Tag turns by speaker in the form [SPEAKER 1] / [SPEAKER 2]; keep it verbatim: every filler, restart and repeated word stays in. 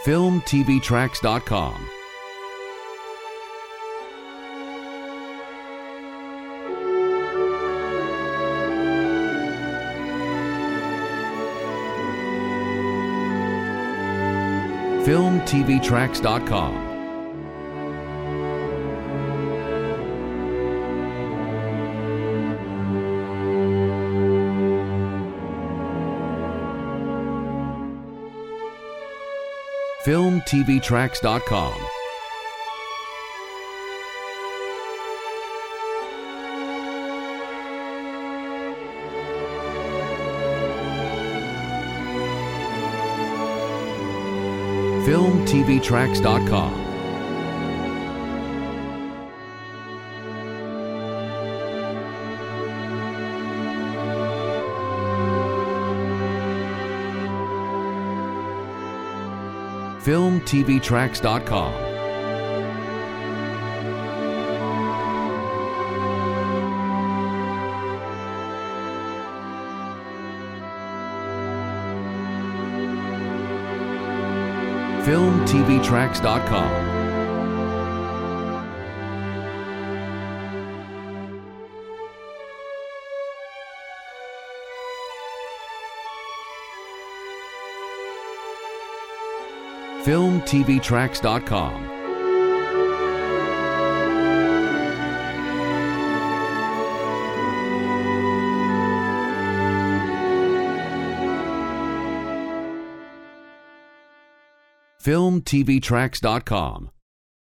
[SPEAKER 1] film t v tracks dot com. film t v tracks dot com. film t v tracks dot com. film t v tracks dot com. film t v tracks dot com. film t v tracks dot com. film t v tracks dot com. film t v tracks dot com.